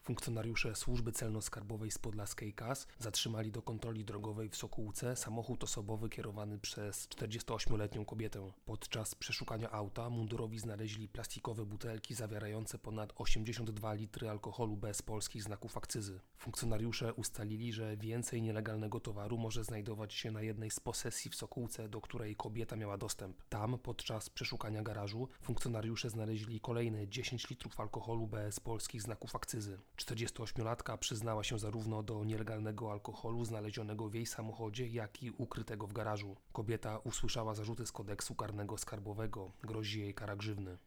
Funkcjonariusze służby celno-skarbowej z podlaskiej KAS zatrzymali do kontroli drogowej w Sokółce samochód osobowy kierowany przez 48-letnią kobietę. Podczas przeszukania auta mundurowi znaleźli plastikowe butelki zawierające ponad 82 litry alkoholu bez polskich znaków akcyzy. Funkcjonariusze ustalili, że więcej nielegalnego towaru może znajdować się na jednej z posesji w Sokółce, do której kobieta miała dostęp. Tam podczas przeszukania garażu funkcjonariusze znaleźli kolejne 10 litrów alkoholu bez polskich znaków akcyzy. 48-latka przyznała się zarówno do nielegalnego alkoholu znalezionego w jej samochodzie, jak i ukrytego w garażu. Kobieta usłyszała zarzuty z kodeksu karnego skarbowego. Grozi jej kara grzywny.